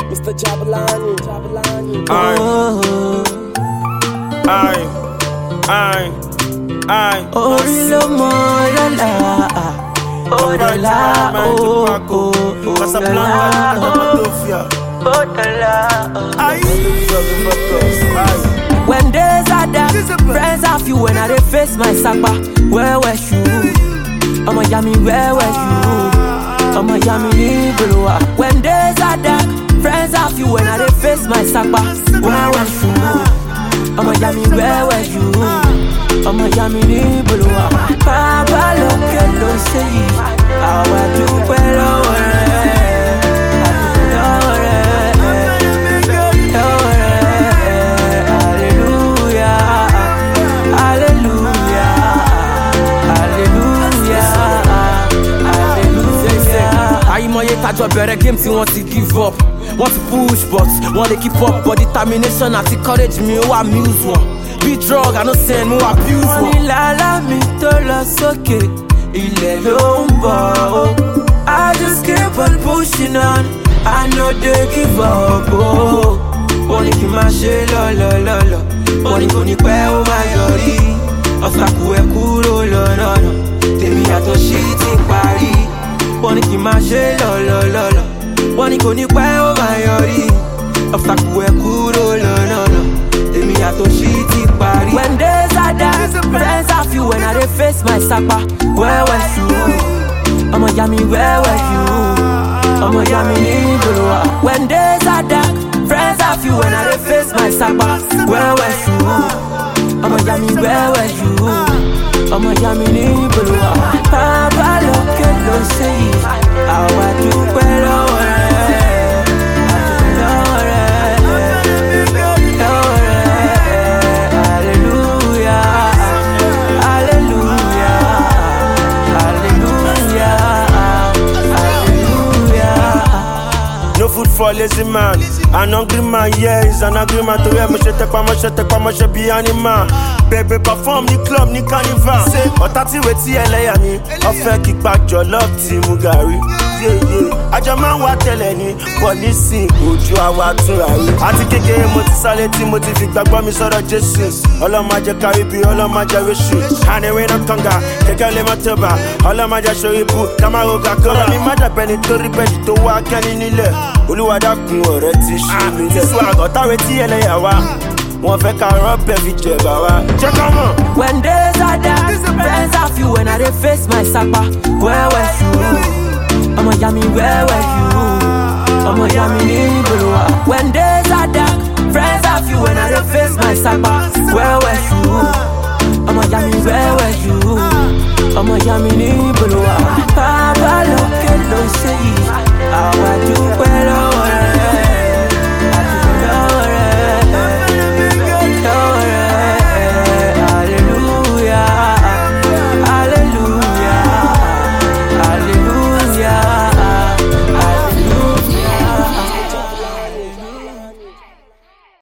Mr. Jabalani. Aye. Orilo Morala. When days are dark, friends are few when I face my sapa. Where were you? I'm a yummy, where were you? I'm a yummy, below. When days are dark, friends are few when I face my sapa. Where were you? I'm a yummy, where were you? I'm a yummy, below. Papa, look at those say, how I do below. Tájọ́ bẹ̀rẹ̀ game tí wọ́n ti give up. Want to push but want to keep up. But determination àti courage mi ó amuse wọn. Be drug I no send mo abuse wọn. Wọ́n ní lálá mi tó lọ sókè, ilẹ̀ ló ń bọ̀ o. I just keep on pushing on, I no dey give up o. Wọ́n ní kí n máa ṣe lọ́lọ́lọ́lọ́, wọ́n ní kò ní pẹ́ ó máa yọrí. Ọ̀sàkù ẹ̀ kúrò lọ́nà, tèmi àtọ̀ṣí ti parí. Wọ́n ní kí n máa ṣe lọ́lọ́lọ́lọ́, wọ́n ní kò ní pẹ́ ó máa yọrí. Ọ̀sàkù ẹ̀ kúrò lọ́nà, tèmi àtọ̀ṣí ti parí. When days are dark, friends are few when I dey face my sapa. Where were you? Ọmọ ìyá mi, where were you? Ọmọ ìyá mi ní ìgboro. When days are dark, friends are few when I dey face my sapa. Where were you? Ọmọ ìyá mi, where were you? Ọmọ ìyá mi ní ìgboro. Bàbá lókè ló ṣe yìí, àwa dúpẹ́ lọ́wọ́ rẹ̀. For lazy man, an hungry man, yeah, is an angry man. To wear my shit, be animal. Baby perform ni club ni carnival. Otati weti eleya ni, ofe kick back your love team Mugari. Yeah. Aja man wa tele ni, police ojú àwa túnrarí. Àti kékeré mo ti sálé tí mo ti fi gbàgbọ́ mi sọ́dọ̀ Jésù. Ọlọ́mọ jẹ́ káríbi, ọlọ́mọ jẹ́ ríṣù. Àníwé náà kànga, kẹ̀kẹ́ lè má tẹ̀bà. Ọlọ́mọ jẹ́ sórí ibú, kámárò kàkọ́rọ̀. Ọ̀rọ̀ mi má dàbẹ́ ni torí bẹ́ẹ̀dì tó wá kẹ́ni nílẹ̀. Olúwadàkùn ọ̀rẹ́ ti ṣú mi lẹ̀. Sísú àgọ́tàwé tí ẹlẹ́yà wa, wọ́n fẹ́ ká rọ́bẹ̀ fi jẹ̀bà wa. Jẹ́ ká mọ̀. When days are dark, friends are few when I dey face my sapa. Where were you? Ọmọ ìyá mi, where were you? Ọmọ ìyá mi ní ìgboro. When days are dark, friends are few when I dey face my sapa. Where were you? Ọmọ ìyá mi, where were you? Ọmọ ìyá mi ní